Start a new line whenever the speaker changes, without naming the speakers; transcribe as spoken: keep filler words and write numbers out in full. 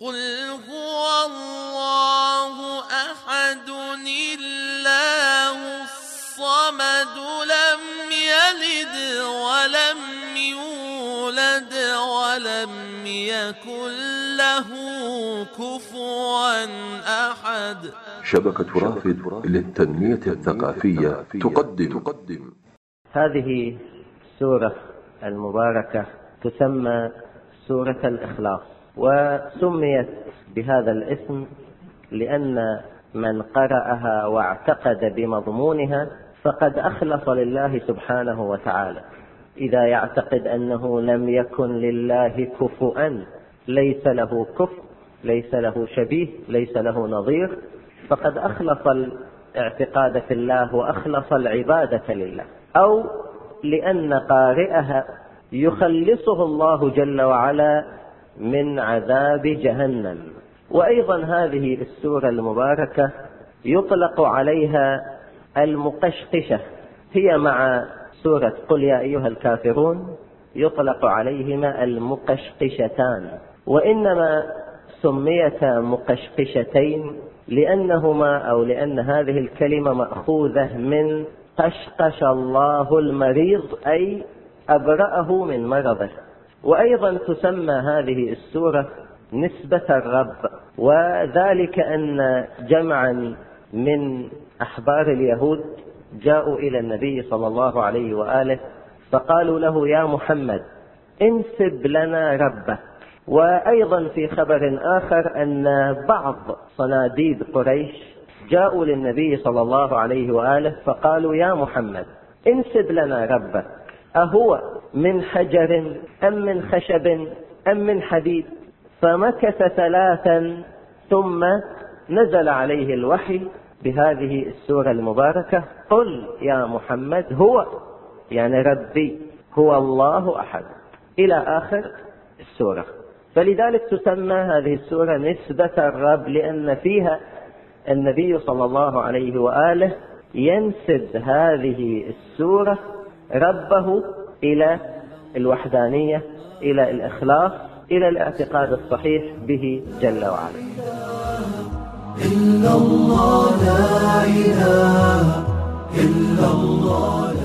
قل هو الله أحد الله الصمد لم يلد ولم يولد ولم يكن له كفوا أحد.
شبكة رافد للتنمية الثقافية تقدم تقدم
هذه السورة المباركة تسمى سورة الإخلاص، وسميت بهذا الاسم لأن من قرأها واعتقد بمضمونها فقد أخلص لله سبحانه وتعالى. إذا يعتقد أنه لم يكن لله كفؤا، ليس له كفء، ليس له شبيه، ليس له نظير، فقد أخلص الاعتقاد في الله وأخلص العبادة لله. أو لأن قارئها يخلصه الله جل وعلا من عذاب جهنم. وأيضا هذه السورة المباركة يطلق عليها المقشقشة، هي مع سورة قل يا أيها الكافرون يطلق عليهما المقشقشتان، وإنما سميتا مقشقشتين لأنهما أو لأن هذه الكلمة مأخوذة من قشقش الله المريض، أي أبرأه من مرضه. وأيضا تسمى هذه السورة نسبة الرب، وذلك أن جمعا من أحبار اليهود جاءوا إلى النبي صلى الله عليه وآله فقالوا له يا محمد انسب لنا ربك. وأيضا في خبر آخر أن بعض صناديد قريش جاءوا للنبي صلى الله عليه وآله فقالوا يا محمد انسب لنا ربك، أهو من حجر أم من خشب أم من حديد؟ فمكث ثلاثا ثم نزل عليه الوحي بهذه السورة المباركة قل يا محمد هو، يعني ربي هو الله أحد، إلى آخر السورة. فلذلك تسمى هذه السورة نسبة الرب، لأن فيها النبي صلى الله عليه وآله ينسب هذه السورة ربه إلى الوحدانية، إلى الإخلاص، إلى الاعتقاد الصحيح به جل وعلا.
إلا الله لا إله إلا الله.